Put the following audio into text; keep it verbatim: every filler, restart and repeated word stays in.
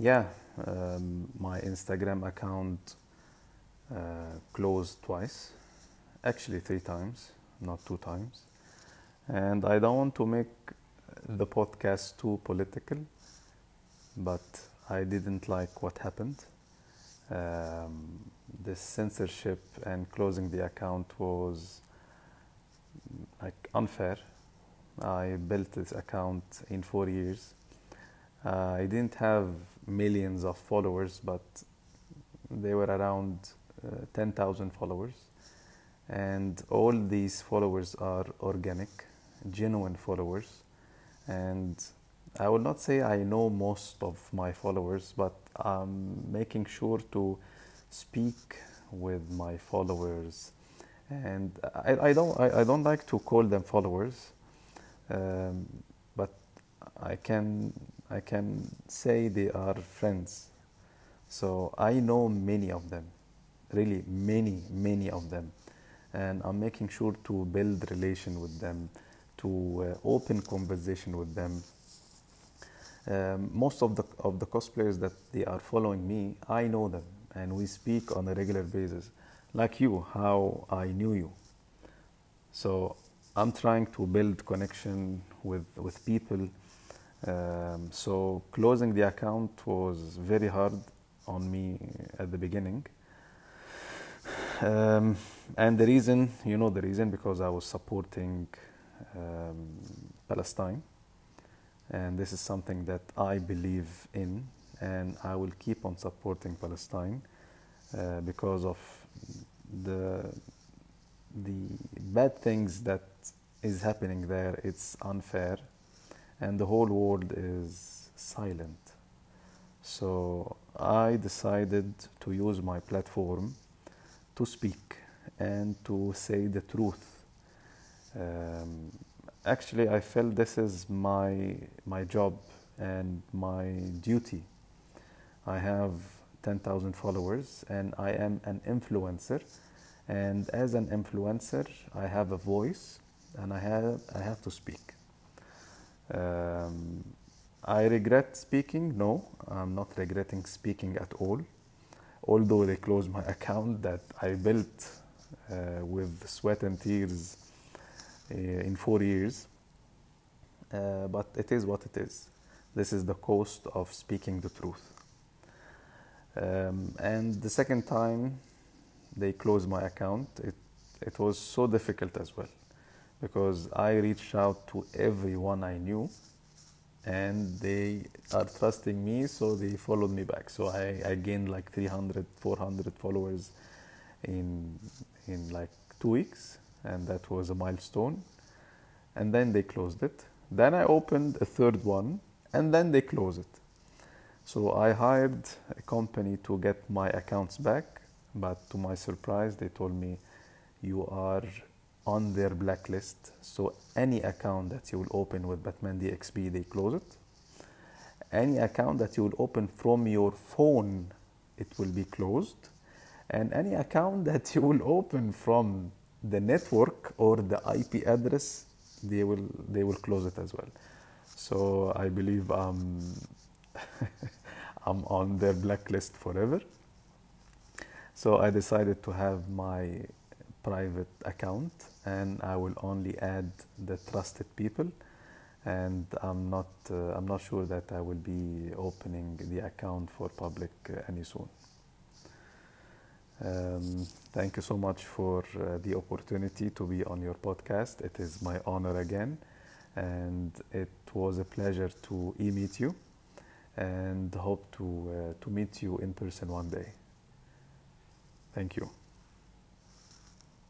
Yeah, um, my Instagram account uh, closed twice, actually three times, not two times. And I don't want to make the podcast too political, but I didn't like what happened. Um, the censorship and closing the account was like unfair. I built this account in four years. Uh, I didn't have millions of followers, but they were around uh, ten thousand followers. And all these followers are organic, genuine followers. And I will not say I know most of my followers, but I'm making sure to speak with my followers. And I, I don't I, I don't like to call them followers, um, but I can I can say they are friends. So I know many of them, really many many of them, and I'm making sure to build relation with them, to uh, open conversation with them. Um, most of the of the cosplayers that they are following me, I know them, and we speak on a regular basis, like you, how I knew you. So I'm trying to build connection with with people. Um, so closing the account was very hard on me at the beginning. Um, and the reason, you know, the reason because I was supporting um, Palestine, and this is something that I believe in, and I will keep on supporting Palestine uh, because of the the bad things that is happening there. It's unfair, and the whole world is silent. So I decided to use my platform to speak and to say the truth. Um, Actually, I felt this is my my job and my duty. I have ten thousand followers and I am an influencer. And as an influencer, I have a voice and I have I have to speak. Um, I regret speaking. No, I'm not regretting speaking at all. Although they closed my account that I built uh, with sweat and tears uh, in four years. Uh, but it is what it is. This is the cost of speaking the truth. Um, and the second time they closed my account, it, it was so difficult as well because I reached out to everyone I knew and they are trusting me, so they followed me back. So I, I gained like three hundred, four hundred followers in, in like two weeks, and that was a milestone. And then they closed it. Then I opened a third one, and then they closed it. So I hired a company to get my accounts back, but to my surprise, they told me you are on their blacklist. So any account that you will open with Batman D X P, they close it. Any account that you will open from your phone, it will be closed. And any account that you will open from the network or the I P address, they will they will close it as well. So I believe I'm I'm on their blacklist forever. So I decided to have my private account, and I will only add the trusted people. And I'm not uh, I'm not sure that I will be opening the account for public uh, any soon. Um, thank you so much for uh, the opportunity to be on your podcast. It is my honor again, and it was a pleasure to e-meet you, and hope to uh, to meet you in person one day. Thank you.